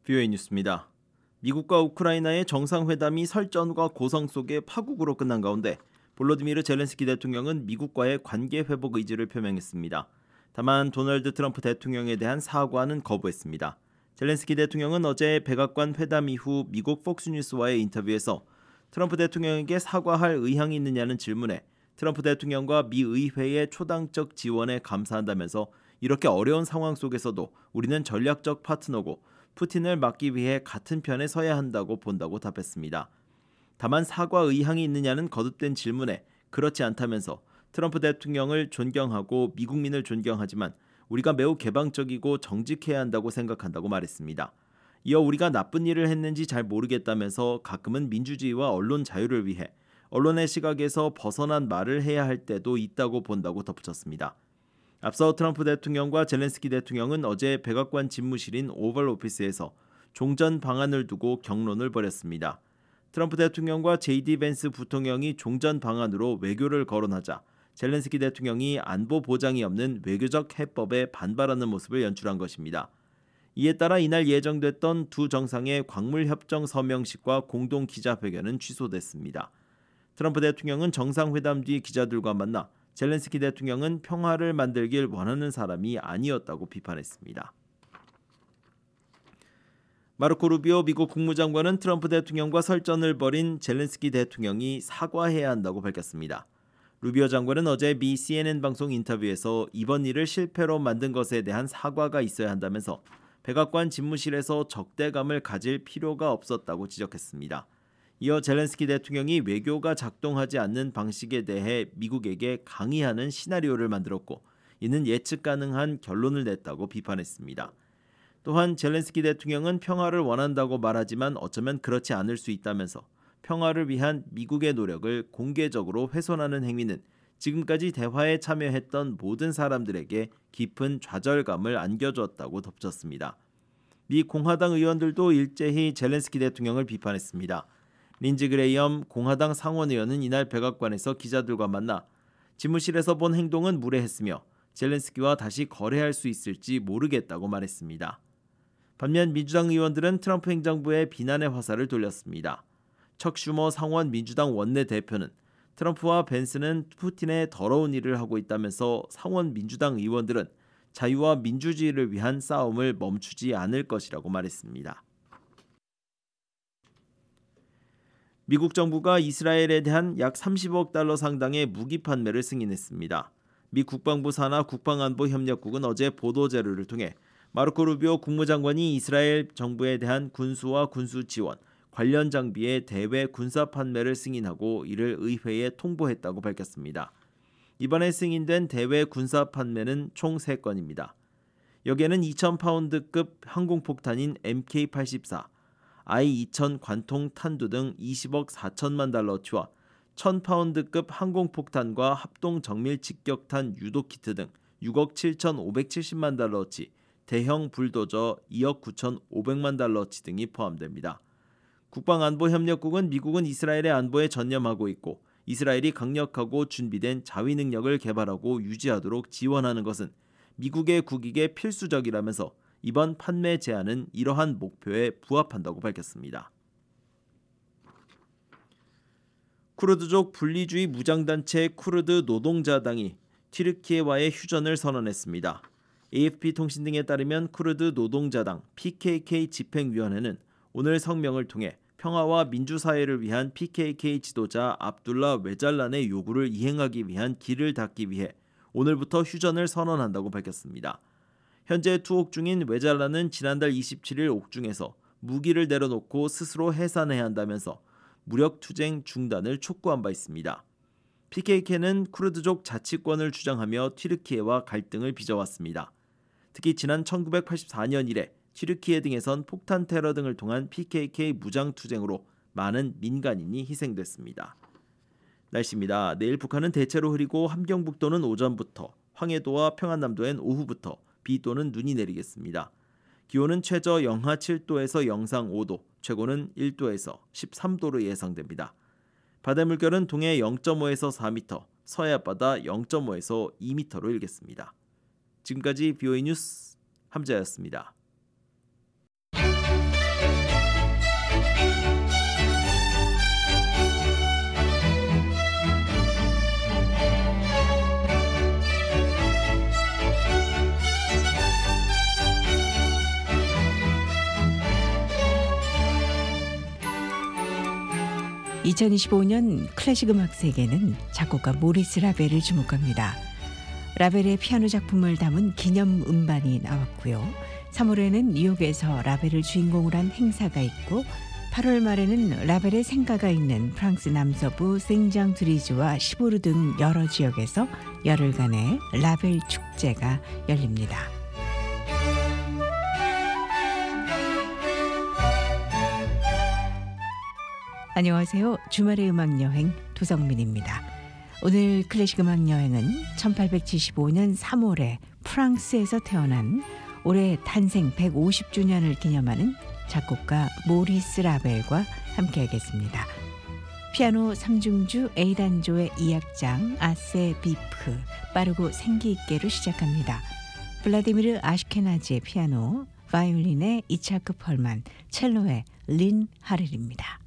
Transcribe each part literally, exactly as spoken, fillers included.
브이오에이 뉴스입니다. 미국과 우크라이나의 정상회담이 설전과 고성 속의 파국으로 끝난 가운데 볼로디미르 젤렌스키 대통령은 미국과의 관계 회복 의지를 표명했습니다. 다만 도널드 트럼프 대통령에 대한 사과는 거부했습니다. 젤렌스키 대통령은 어제 백악관 회담 이후 미국 폭스뉴스와의 인터뷰에서 트럼프 대통령에게 사과할 의향이 있느냐는 질문에 트럼프 대통령과 미 의회의 초당적 지원에 감사한다면서 이렇게 어려운 상황 속에서도 우리는 전략적 파트너고 푸틴을 막기 위해 같은 편에 서야 한다고 본다고 답했습니다. 다만 사과 의향이 있느냐는 거듭된 질문에 그렇지 않다면서 트럼프 대통령을 존경하고 미국민을 존경하지만 우리가 매우 개방적이고 정직해야 한다고 생각한다고 말했습니다. 이어 우리가 나쁜 일을 했는지 잘 모르겠다면서 가끔은 민주주의와 언론 자유를 위해 언론의 시각에서 벗어난 말을 해야 할 때도 있다고 본다고 덧붙였습니다. 앞서 트럼프 대통령과 젤렌스키 대통령은 어제 백악관 집무실인 오벌 오피스에서 종전 방안을 두고 격론을 벌였습니다. 트럼프 대통령과 제이디 벤스 부통령이 종전 방안으로 외교를 거론하자 젤렌스키 대통령이 안보 보장이 없는 외교적 해법에 반발하는 모습을 연출한 것입니다. 이에 따라 이날 예정됐던 두 정상의 광물협정 서명식과 공동 기자회견은 취소됐습니다. 트럼프 대통령은 정상회담 뒤 기자들과 만나 젤렌스키 대통령은 평화를 만들길 원하는 사람이 아니었다고 비판했습니다. 마르코 루비오 미국 국무장관은 트럼프 대통령과 설전을 벌인 젤렌스키 대통령이 사과해야 한다고 밝혔습니다. 루비오 장관은 어제 미 씨엔엔 방송 인터뷰에서 이번 일을 실패로 만든 것에 대한 사과가 있어야 한다면서 백악관 집무실에서 적대감을 가질 필요가 없었다고 지적했습니다. 이어 젤렌스키 대통령이 외교가 작동하지 않는 방식에 대해 미국에게 강의하는 시나리오를 만들었고 이는 예측 가능한 결론을 냈다고 비판했습니다. 또한 젤렌스키 대통령은 평화를 원한다고 말하지만 어쩌면 그렇지 않을 수 있다면서 평화를 위한 미국의 노력을 공개적으로 훼손하는 행위는 지금까지 대화에 참여했던 모든 사람들에게 깊은 좌절감을 안겨주었다고 덧붙였습니다. 미 공화당 의원들도 일제히 젤렌스키 대통령을 비판했습니다. 린지 그레이엄 공화당 상원의원은 이날 백악관에서 기자들과 만나 집무실에서 본 행동은 무례했으며 젤렌스키와 다시 거래할 수 있을지 모르겠다고 말했습니다. 반면 민주당 의원들은 트럼프 행정부의 비난의 화살을 돌렸습니다. 척 슈머 상원 민주당 원내대표는 트럼프와 벤스는 푸틴의 더러운 일을 하고 있다면서 상원 민주당 의원들은 자유와 민주주의를 위한 싸움을 멈추지 않을 것이라고 말했습니다. 미국 정부가 이스라엘에 대한 약 삼십억 달러 상당의 무기 판매를 승인했습니다. 미 국방부 산하 국방안보협력국은 어제 보도자료를 통해 마르코 루비오 국무장관이 이스라엘 정부에 대한 군수와 군수 지원, 관련 장비의 대외 군사 판매를 승인하고 이를 의회에 통보했다고 밝혔습니다. 이번에 승인된 대외 군사 판매는 총 세 건입니다. 여기에는 이천 파운드급 항공폭탄인 엠케이 팔십사, 아이 이천 관통 탄두 등 이십억 사천만 달러치와 천 파운드급 항공폭탄과 합동 정밀 직격탄 유도 키트 등 육억 칠천오백칠십만 달러치, 대형 불도저 이억 구천오백만 달러치 등이 포함됩니다. 국방안보협력국은 미국은 이스라엘의 안보에 전념하고 있고 이스라엘이 강력하고 준비된 자위 능력을 개발하고 유지하도록 지원하는 것은 미국의 국익에 필수적이라면서 이번 판매 제한은 이러한 목표에 부합한다고 밝혔습니다. 쿠르드족 분리주의 무장단체 쿠르드 노동자당이 튀르키예와의 휴전을 선언했습니다. 에이에프피 통신 등에 따르면 쿠르드 노동자당 피케이케이 집행위원회는 오늘 성명을 통해 평화와 민주사회를 위한 피케이케이 지도자 압둘라 웨잘란의 요구를 이행하기 위한 길을 닫기 위해 오늘부터 휴전을 선언한다고 밝혔습니다. 현재 투옥 중인 웨잘란은 지난달 이십칠일 옥중에서 무기를 내려놓고 스스로 해산해야 한다면서 무력 투쟁 중단을 촉구한 바 있습니다. 피케이케이는 쿠르드족 자치권을 주장하며 튀르키예와 갈등을 빚어왔습니다. 특히 지난 천구백팔십사년 이래 튀르키예 등에선 폭탄 테러 등을 통한 피케이케이 무장 투쟁으로 많은 민간인이 희생됐습니다. 날씨입니다. 내일 북한은 대체로 흐리고 함경북도는 오전부터, 황해도와 평안남도엔 오후부터 비 또는 눈이 내리겠습니다. 기온은 최저 영하 칠도에서 영상 오도, 최고는 일도에서 십삼도로 예상됩니다. 바다 물결은 동해 영점오에서 사미터, 서해 앞바다 영점오에서 이미터로 일겠습니다. 지금까지 브이오에이 뉴스 함재였습니다. 이천이십오 년 클래식 음악 세계는 작곡가 모리스 라벨을 주목합니다. 라벨의 피아노 작품을 담은 기념 음반이 나왔고요. 삼월에는 뉴욕에서 라벨을 주인공으로 한 행사가 있고 팔월 말에는 라벨의 생가가 있는 프랑스 남서부 생장 드리즈와 시보르 등 여러 지역에서 열흘간의 라벨 축제가 열립니다. 안녕하세요. 주말의 음악여행 도성민입니다. 오늘 클래식 음악여행은 천팔백칠십오 년 삼월에 프랑스에서 태어난 올해 탄생 백오십 주년을 기념하는 작곡가 모리스 라벨과 함께하겠습니다. 피아노 삼중주 A단조의 이 악장 아세 비프 빠르고 생기있게로 시작합니다. 블라디미르 아시케나지의 피아노, 바이올린의 이차크 펄만, 첼로의 린 하렐입니다.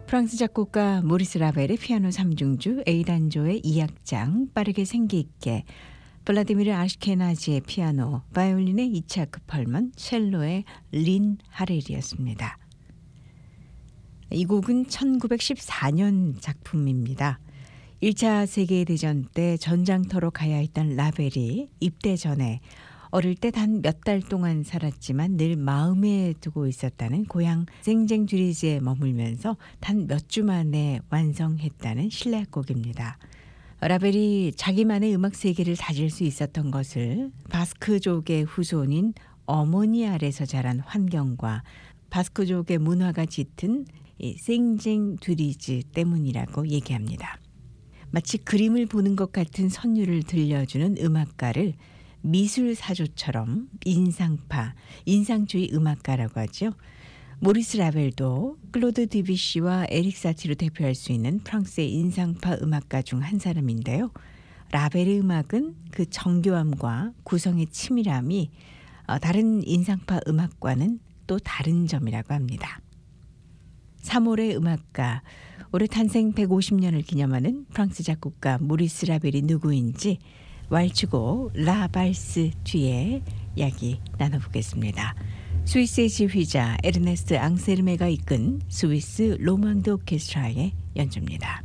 프랑스 작곡가 모리스 라벨의 피아노 삼중주, A단조의 이 악장 빠르게 생기 있게, 블라디미르 아시케나지의 피아노, 바이올린의 이차크 펄먼, 첼로의 린 하렐이었습니다. 이 곡은 천구백십사 년 작품입니다. 일 차 세계대전 때 전장터로 가야 했던 라벨이 입대 전에 어릴 때 단 몇 달 동안 살았지만 늘 마음에 두고 있었다는 고향 생쟁주리지에 머물면서 단 몇 주 만에 완성했다는 신뢰곡입니다. 라벨이 자기만의 음악 세계를 다질 수 있었던 것을 바스크족의 후손인 어머니 아래서 자란 환경과 바스크족의 문화가 짙은 이 생쟁주리지 때문이라고 얘기합니다. 마치 그림을 보는 것 같은 선율을 들려주는 음악가를 미술사조처럼 인상파, 인상주의 음악가라고 하죠. 모리스 라벨도 클로드 드뷔시와 에릭 사티로 대표할 수 있는 프랑스의 인상파 음악가 중 한 사람인데요. 라벨의 음악은 그 정교함과 구성의 치밀함이 다른 인상파 음악과는 또 다른 점이라고 합니다. 삼월의 음악가, 올해 탄생 백오십 년을 기념하는 프랑스 작곡가 모리스 라벨이 누구인지 왈츠곡 라 발스 뒤에 이야기 나눠보겠습니다. 스위스의 지휘자 에르네스트 앙세르메가 이끈 스위스 로망드 오케스트라의 연주입니다.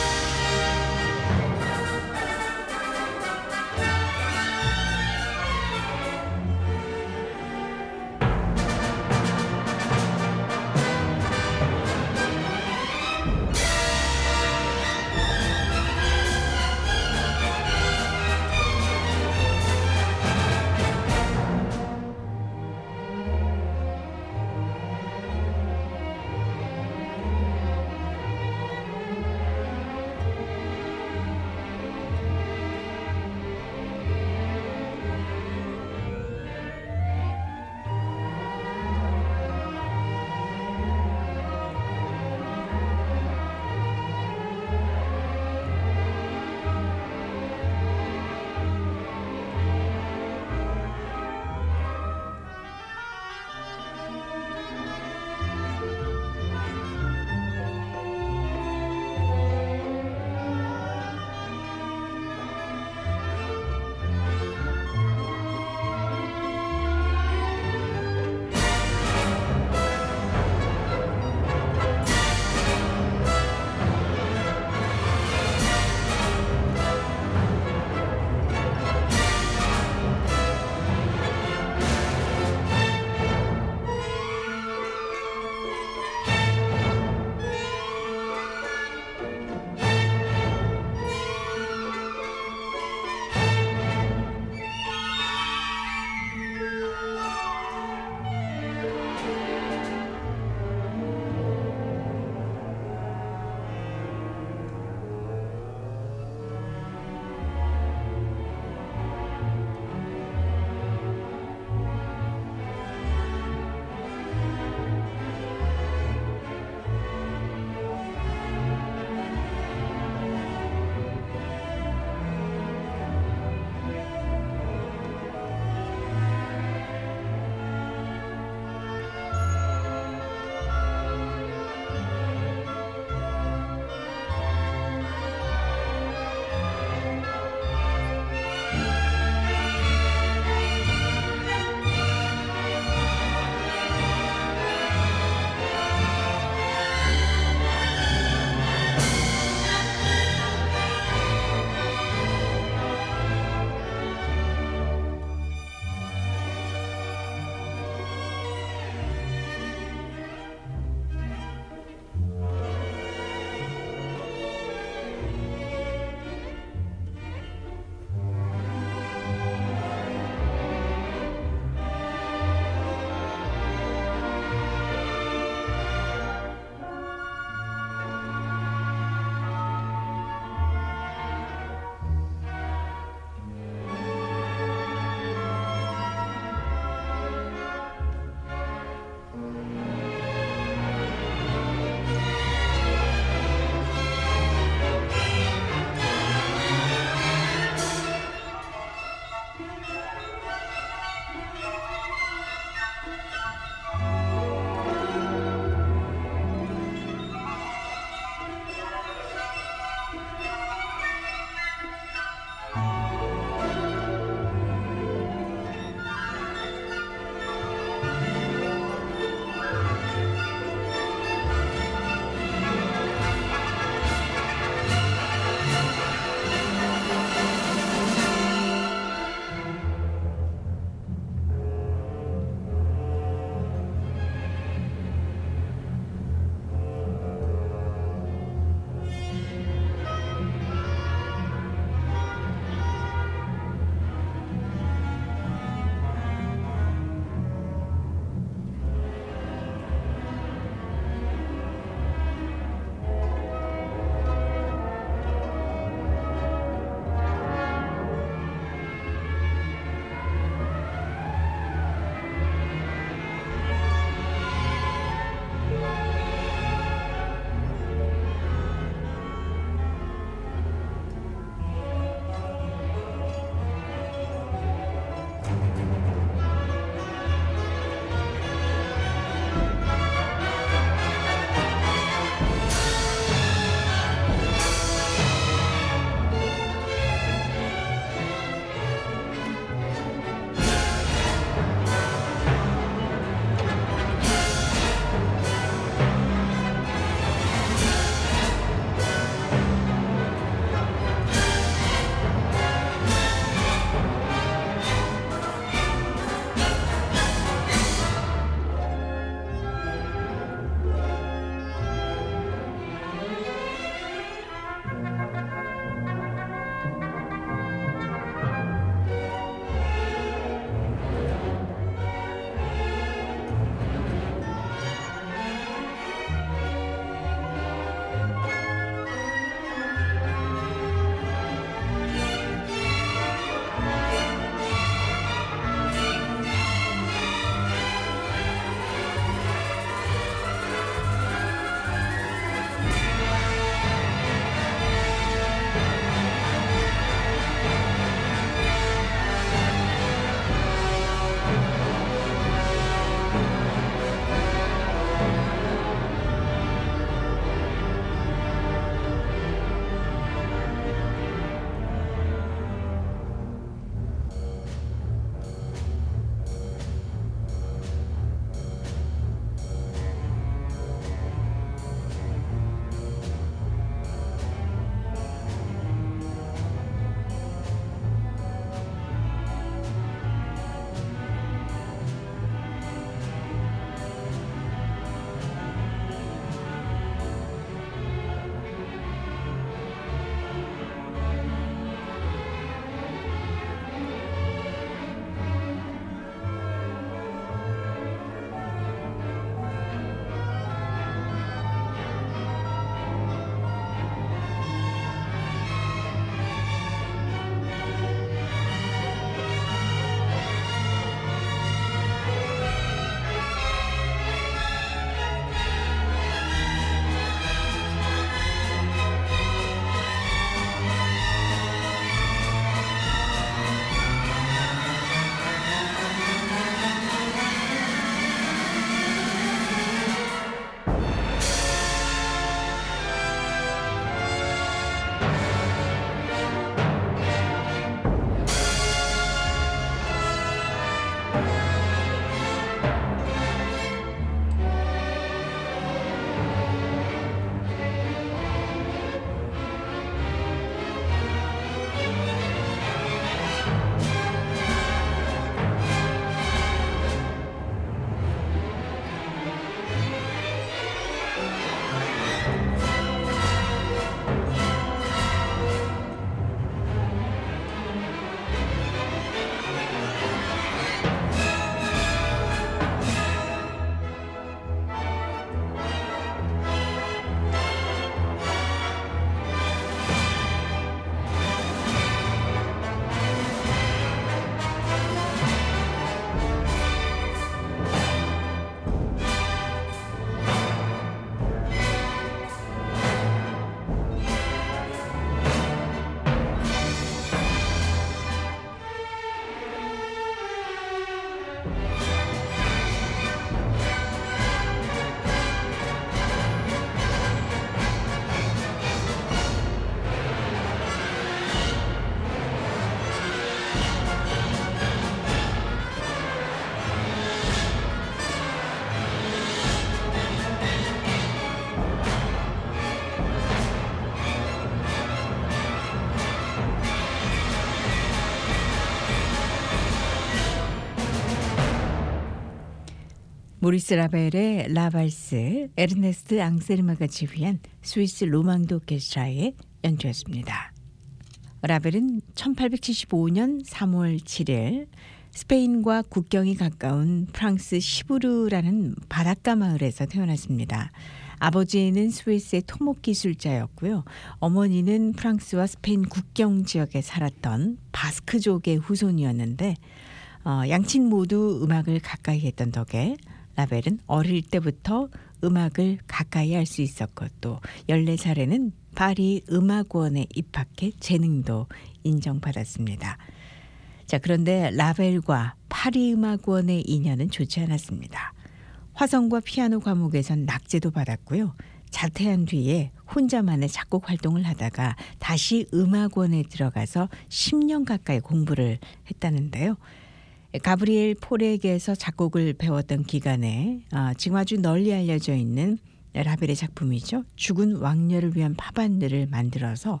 모리스 라벨의 라발스, 에르네스트 앙세르마가 지휘한 스위스 로망드 오케스트라의 연주였습니다. 라벨은 천팔백칠십오 년 삼월 칠일 스페인과 국경이 가까운 프랑스 시부르라는 바닷가 마을에서 태어났습니다. 아버지는 스위스의 토목 기술자였고요. 어머니는 프랑스와 스페인 국경 지역에 살았던 바스크족의 후손이었는데 어, 양친 모두 음악을 가까이 했던 덕에 라벨은 어릴 때부터 음악을 가까이 할 수 있었고 또 열네 살에는 파리 음악원에 입학해 재능도 인정받았습니다. 자, 그런데 라벨과 파리 음악원의 인연은 좋지 않았습니다. 화성과 피아노 과목에선 낙제도 받았고요. 자퇴한 뒤에 혼자만의 작곡 활동을 하다가 다시 음악원에 들어가서 십 년 가까이 공부를 했다는데요. 가브리엘 폴에게서 작곡을 배웠던 기간에 아, 지금 아주 널리 알려져 있는 라벨의 작품이죠. 죽은 왕녀를 위한 파반드를 만들어서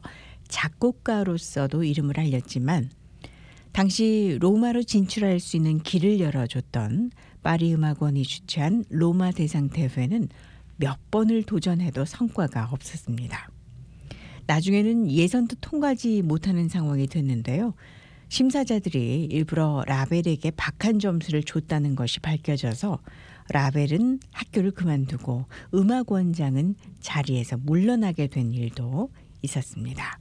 작곡가로서도 이름을 알렸지만 당시 로마로 진출할 수 있는 길을 열어줬던 파리 음악원이 주최한 로마 대상 대회는 몇 번을 도전해도 성과가 없었습니다. 나중에는 예선도 통과하지 못하는 상황이 됐는데요. 심사자들이 일부러 라벨에게 박한 점수를 줬다는 것이 밝혀져서 라벨은 학교를 그만두고 음악원장은 자리에서 물러나게 된 일도 있었습니다.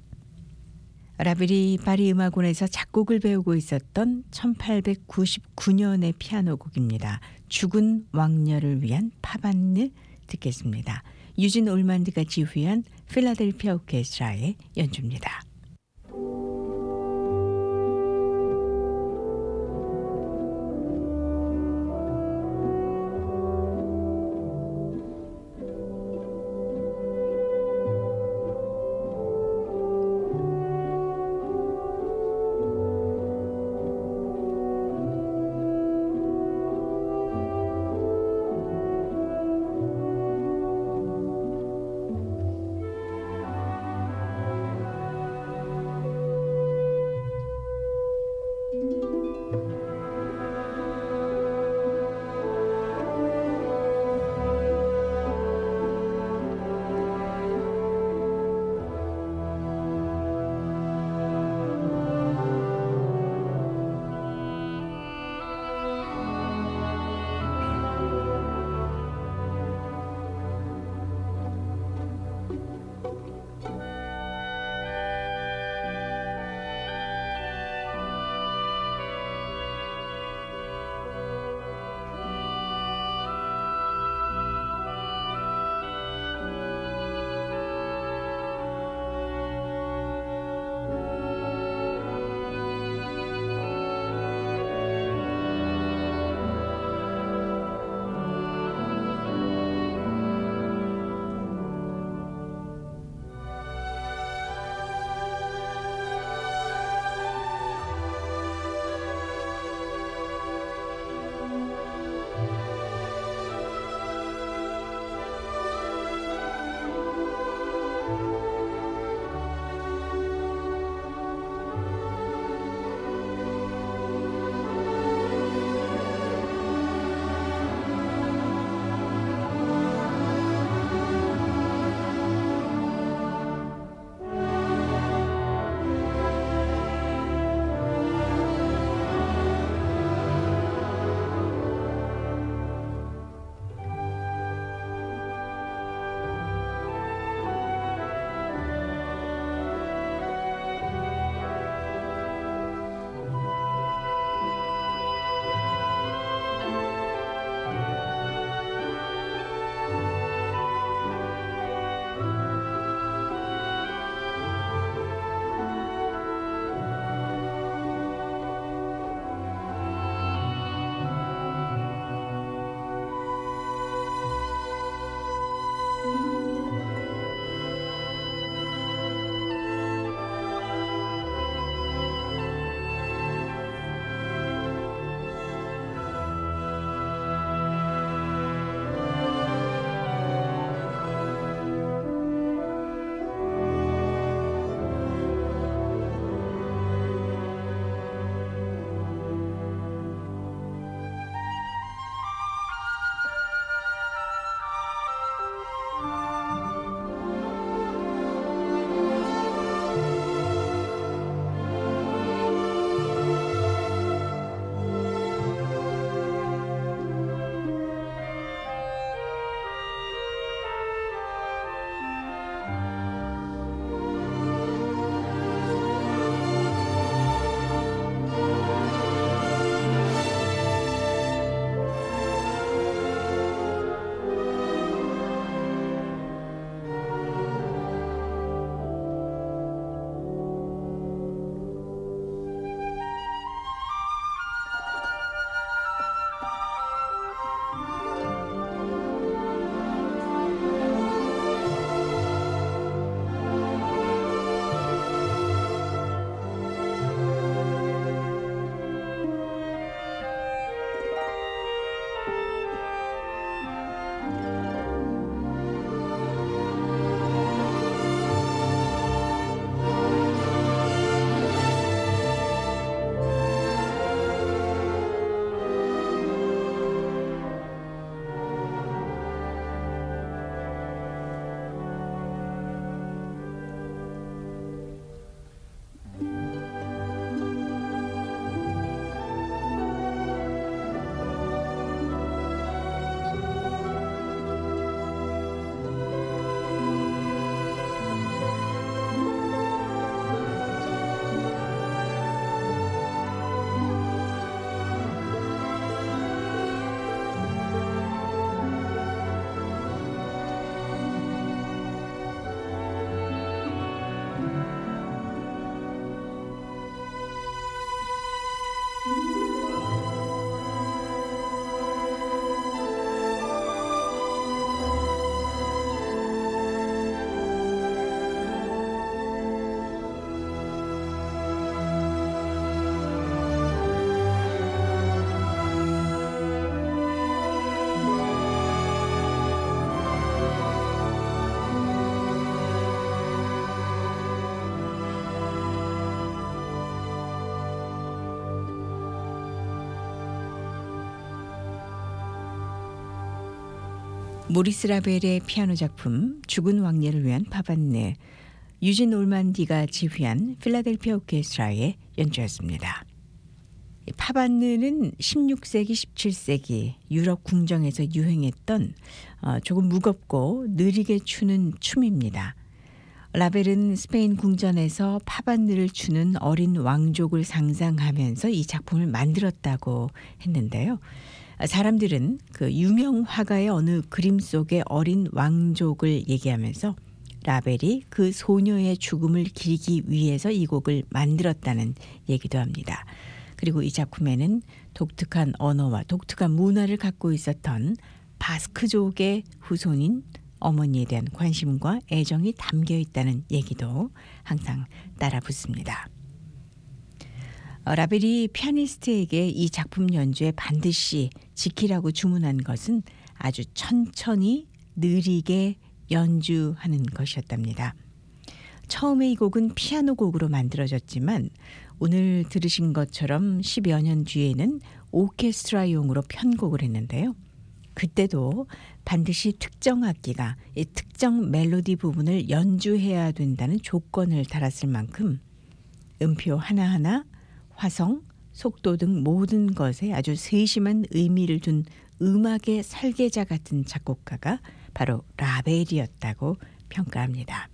라벨이 파리 음악원에서 작곡을 배우고 있었던 천팔백구십구 년의 피아노 곡입니다. 죽은 왕녀를 위한 파반느 듣겠습니다. 유진 올만드가 지휘한 필라델피아 오케스트라의 연주입니다. 모리스 라벨의 피아노 작품 죽은 왕녀를 위한 파반네, 유진 올만디가 지휘한 필라델피아 오케스트라의 연주였습니다. 파반느는 십육 세기, 십칠 세기 유럽 궁정에서 유행했던 조금 무겁고 느리게 추는 춤입니다. 라벨은 스페인 궁전에서 파반느를 추는 어린 왕족을 상상하면서 이 작품을 만들었다고 했는데요. 사람들은 그 유명 화가의 어느 그림 속의 어린 왕족을 얘기하면서 라벨이 그 소녀의 죽음을 기리기 위해서 이 곡을 만들었다는 얘기도 합니다. 그리고 이 작품에는 독특한 언어와 독특한 문화를 갖고 있었던 바스크족의 후손인 어머니에 대한 관심과 애정이 담겨 있다는 얘기도 항상 따라 붙습니다. 라벨이 피아니스트에게 이 작품 연주에 반드시 지키라고 주문한 것은 아주 천천히 느리게 연주하는 것이었답니다. 처음에 이 곡은 피아노 곡으로 만들어졌지만 오늘 들으신 것처럼 십여 년 뒤에는 오케스트라용으로 편곡을 했는데요. 그때도 반드시 특정 악기가 이 특정 멜로디 부분을 연주해야 된다는 조건을 달았을 만큼 음표 하나하나, 화성, 속도 등 모든 것에 아주 세심한 의미를 둔 음악의 설계자 같은 작곡가가 바로 라벨이었다고 평가합니다.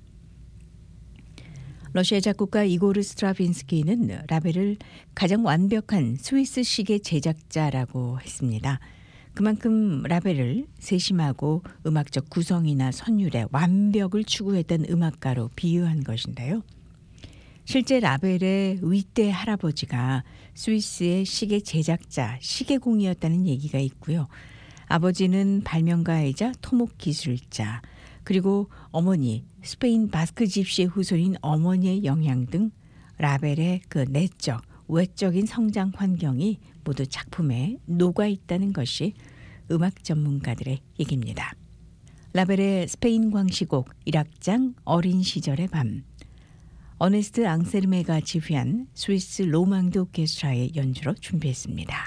러시아 작곡가 이고르 스트라빈스키는 라벨을 가장 완벽한 스위스 시계 제작자라고 했습니다. 그만큼 라벨을 세심하고 음악적 구성이나 선율의 완벽을 추구했던 음악가로 비유한 것인데요. 실제 라벨의 윗대 할아버지가 스위스의 시계 제작자, 시계공이었다는 얘기가 있고요. 아버지는 발명가이자 토목 기술자, 그리고 어머니, 스페인 바스크 집시의 후손인 어머니의 영향 등 라벨의 그 내적, 외적인 성장 환경이 모두 작품에 녹아 있다는 것이 음악 전문가들의 얘기입니다. 라벨의 스페인 광시곡 일 악장 어린 시절의 밤, 어네스트 앙세르메가 지휘한 스위스 로망드 오케스트라의 연주로 준비했습니다.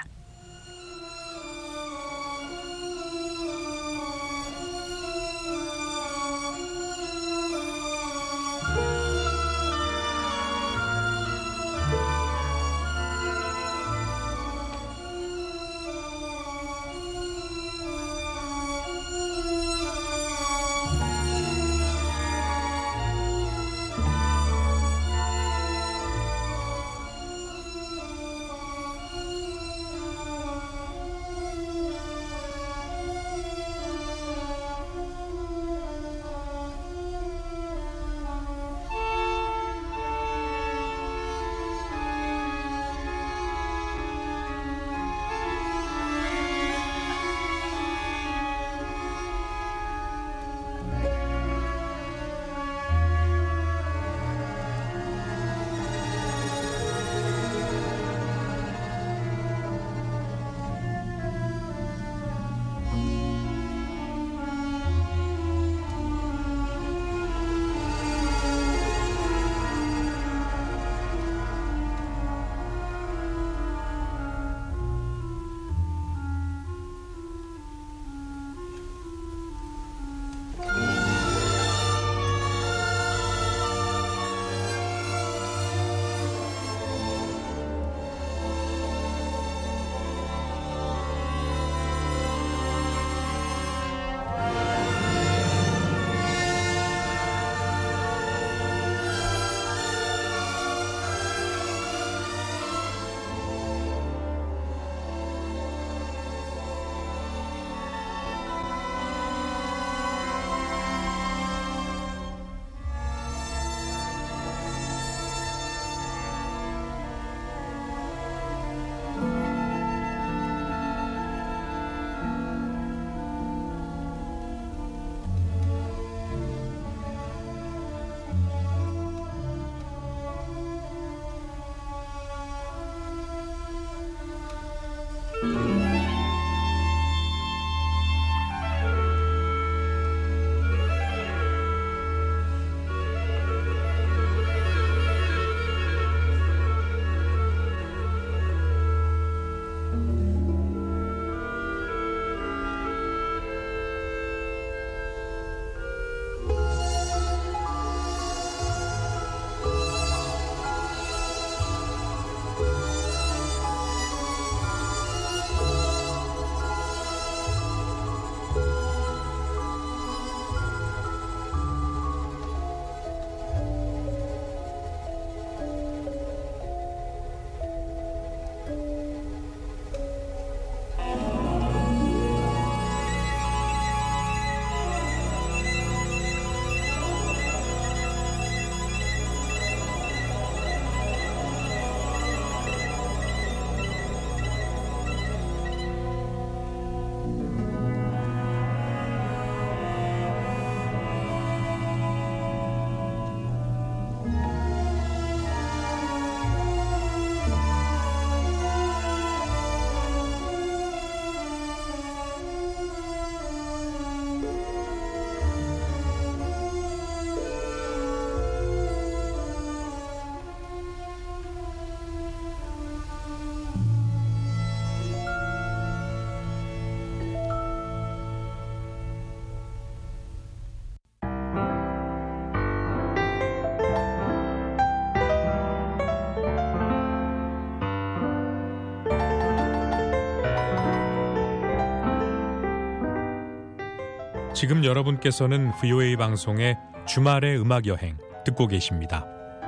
지금 여러분께서는 브이오에이 방송의 주말의 음악 여행 듣고 계십니다.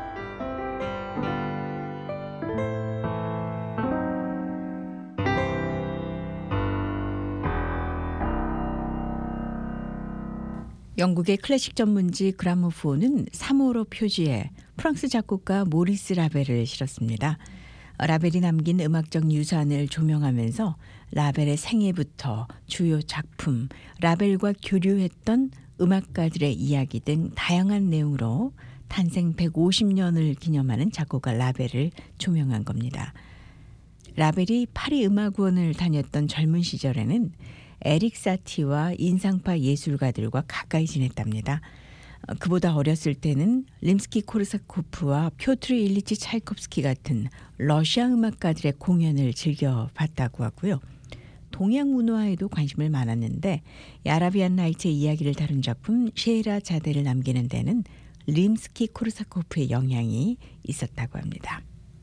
영국의 클래식 전문지 그라모폰은 삼호로 표지에 프랑스 작곡가 모리스 라벨을 실었습니다. 라벨이 남긴 음악적 유산을 조명하면서 라벨의 생애부터 주요 작품, 라벨과 교류했던 음악가들의 이야기 등 다양한 내용으로 탄생 백오십 년을 기념하는 작곡가 라벨을 조명한 겁니다. 라벨이 파리 음악원을 다녔던 젊은 시절에는 에릭 사티와 인상파 예술가들과 가까이 지냈답니다. 그보다 어렸을 때는 림스키-코르사코프와 표트르 일리치 차이콥스키 같은 러시아 음악가들의 공연을 즐겨봤다고 하고요. 동양 문화에도 관심을 많았는데 아라비안 나이츠의 이야기를 다룬 작품 셰헤라자데를 남기는 데는 림스키-코르사코프의 영향이 있었다고 합니다.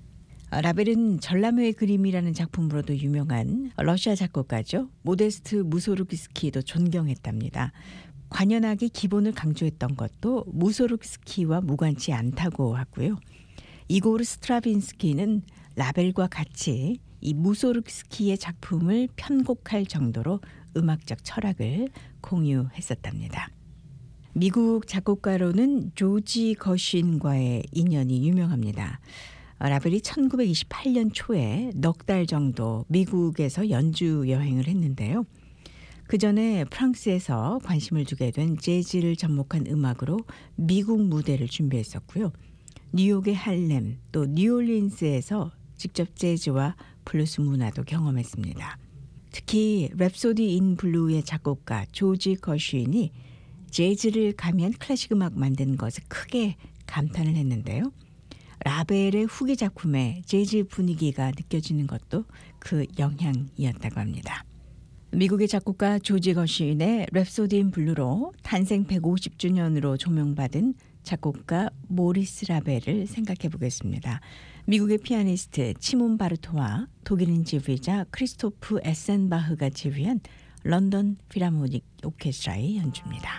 라벨은 전람회의 그림이라는 작품으로도 유명한 러시아 작곡가죠. 모데스트 무소르그스키도 존경했답니다. 관현악의 기본을 강조했던 것도 무소르그스키와 무관치 않다고 하고요. 이고르 스트라빈스키는 라벨과 같이 이 무소르그스키의 작품을 편곡할 정도로 음악적 철학을 공유했었답니다. 미국 작곡가로는 조지 거신과의 인연이 유명합니다. 라벨이 천구백이십팔 년 초에 넉 달 정도 미국에서 연주 여행을 했는데요. 그 전에 프랑스에서 관심을 두게 된 재즈를 접목한 음악으로 미국 무대를 준비했었고요. 뉴욕의 할렘 또 뉴올리언스에서 직접 재즈와 블루스 문화도 경험했습니다. 특히 랩소디 인 블루의 작곡가 조지 거쉬인이 재즈를 가미한 클래식 음악 만든 것에 크게 감탄을 했는데요. 라벨의 후기 작품에 재즈 분위기가 느껴지는 것도 그 영향이었다고 합니다. 미국의 작곡가 조지 거쉬인의 랩소디 인 블루로 탄생 백오십 주년으로 조명받은 작곡가 모리스 라벨을 생각해 보겠습니다. 미국의 피아니스트 치몬 바르토와 독일인 지휘자 크리스토프 에센바흐가 지휘한 런던 필하모닉 오케스트라의 연주입니다.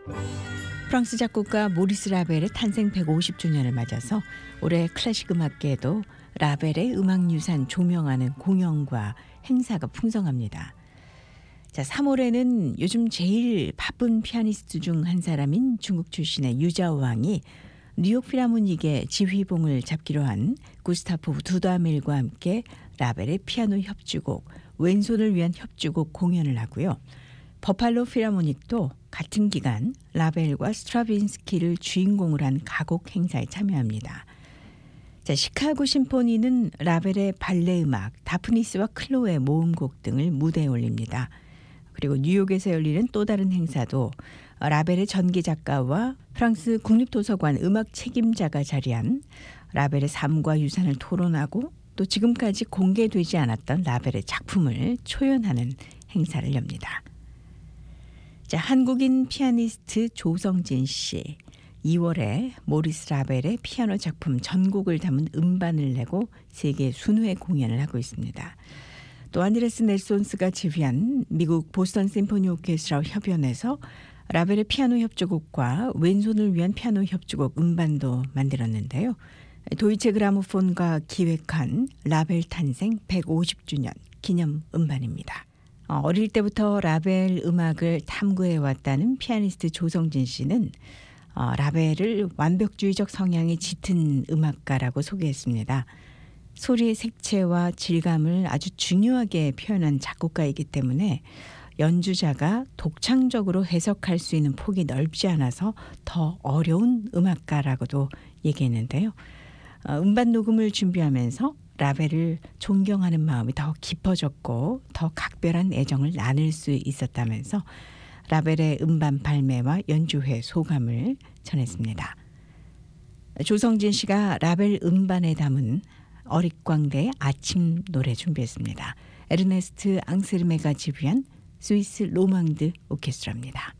프랑스 작곡가 모리스 라벨의 탄생 백오십 주년을 맞아서 올해 클래식 음악계에도 라벨의 음악유산 조명하는 공연과 행사가 풍성합니다. 자, 삼월에는 요즘 제일 바쁜 피아니스트 중 한 사람인 중국 출신의 유자오왕이 뉴욕 필하모닉의 지휘봉을 잡기로 한 구스타프 두다멜과 함께 라벨의 피아노 협주곡 왼손을 위한 협주곡 공연을 하고요. 버팔로 필하모닉도 같은 기간 라벨과 스트라빈스키를 주인공으로 한 가곡 행사에 참여합니다. 자, 시카고 심포니는 라벨의 발레 음악, 다프니스와 클로의 모음곡 등을 무대에 올립니다. 그리고 뉴욕에서 열리는 또 다른 행사도 라벨의 전기 작가와 프랑스 국립도서관 음악 책임자가 자리한 라벨의 삶과 유산을 토론하고 또 지금까지 공개되지 않았던 라벨의 작품을 초연하는 행사를 엽니다. 자, 한국인 피아니스트 조성진 씨 이월에 모리스 라벨의 피아노 작품 전곡을 담은 음반을 내고 세계 순회 공연을 하고 있습니다. 또 안드레스 넬손스가 지휘한 미국 보스턴 심포니 오케스트라 협연에서 라벨의 피아노 협주곡과 왼손을 위한 피아노 협주곡 음반도 만들었는데요. 도이체 그라모폰과 기획한 라벨 탄생 백오십 주년 기념 음반입니다. 어릴 때부터 라벨 음악을 탐구해왔다는 피아니스트 조성진 씨는 라벨을 완벽주의적 성향이 짙은 음악가라고 소개했습니다. 소리의 색채와 질감을 아주 중요하게 표현한 작곡가이기 때문에 연주자가 독창적으로 해석할 수 있는 폭이 넓지 않아서 더 어려운 음악가라고도 얘기했는데요. 음반 녹음을 준비하면서 라벨을 존경하는 마음이 더 깊어졌고 더 각별한 애정을 나눌 수 있었다면서 라벨의 음반 발매와 연주회 소감을 전했습니다. 조성진 씨가 라벨 음반에 담은 어릿광대의 아침 노래 준비했습니다. 에르네스트 앙세르메가 지휘한 스위스 로망드 오케스트라입니다.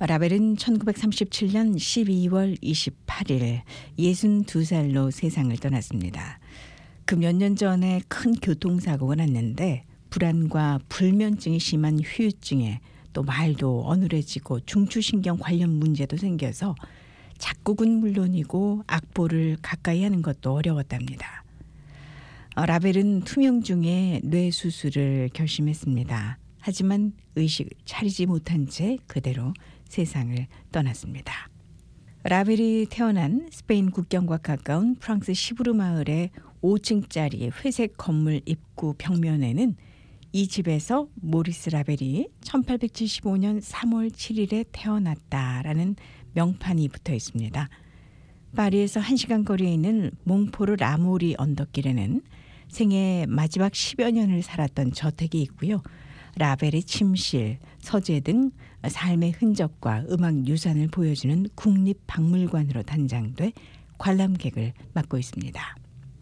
라벨은 천구백삼십칠 년 십이월 이십팔일 예순두 살로 세상을 떠났습니다. 그 몇 년 전에 큰 교통사고가 났는데 불안과 불면증이 심한 후유증에 또 말도 어눌해지고 중추신경 관련 문제도 생겨서 작곡은 물론이고 악보를 가까이 하는 것도 어려웠답니다. 라벨은 투명 중에 뇌 수술을 결심했습니다. 하지만 의식을 차리지 못한 채 그대로 세상을 떠났습니다. 라벨이 태어난 스페인 국경과 가까운 프랑스 시부르 마을의 오 층짜리 회색 건물 입구 벽면에는 이 집에서 모리스 라벨이 천팔백칠십오 년 삼월 칠일에 태어났다라는 명판이 붙어 있습니다. 파리에서 한 시간 거리에 있는 몽포르 라모리 언덕길에는 생애 마지막 십여 년을 살았던 저택이 있고요. 라벨의 침실, 서재 등 삶의 흔적과 음악 유산을 보여주는 국립박물관으로 단장돼 관람객을 맡고 있습니다.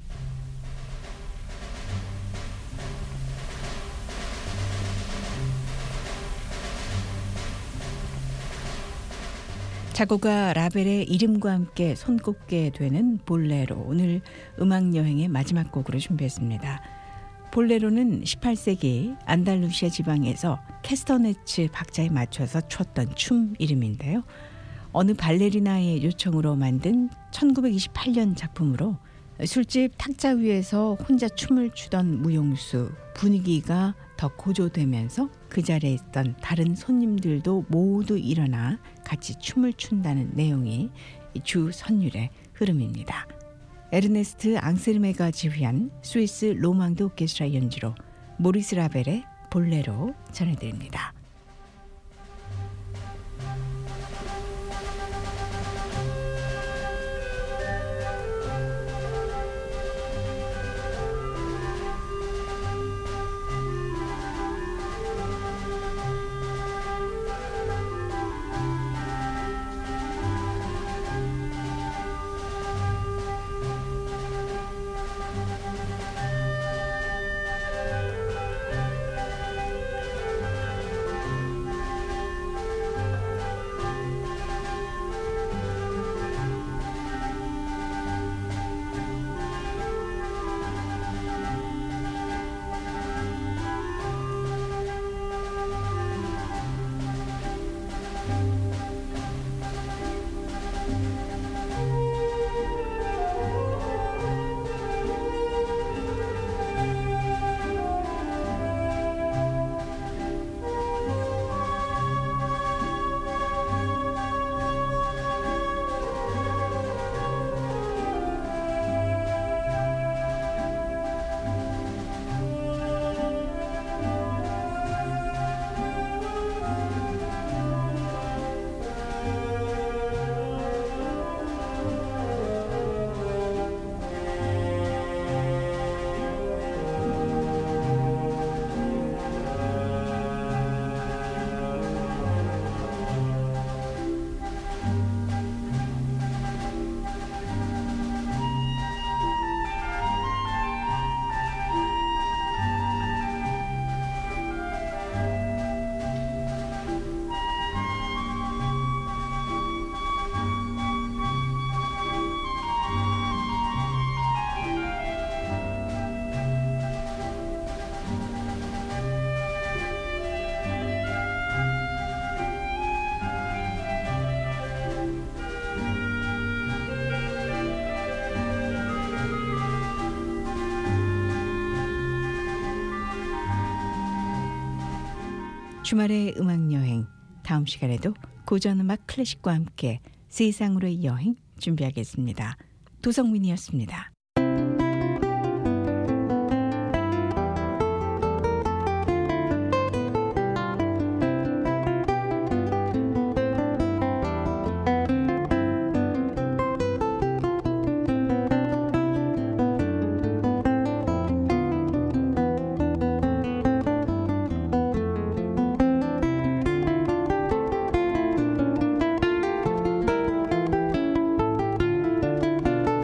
작곡가 라벨의 이름과 함께 손꼽게 되는 볼레로, 오늘 음악여행의 마지막 곡으로 준비했습니다. 볼레로는 십팔 세기 안달루시아 지방에서 캐스터네츠 박자에 맞춰서 췄던 춤 이름인데요. 어느 발레리나의 요청으로 만든 천구백이십팔 년 작품으로 술집 탁자 위에서 혼자 춤을 추던 무용수, 분위기가 더 고조되면서 그 자리에 있던 다른 손님들도 모두 일어나 같이 춤을 춘다는 내용이 주 선율의 흐름입니다. 에르네스트 앙세르메가 지휘한 스위스 로망드 오케스트라 연주로 모리스 라벨의 볼레로 전해드립니다. 주말의 음악여행, 다음 시간에도 고전음악 클래식과 함께 세상으로의 여행 준비하겠습니다. 도성민이었습니다.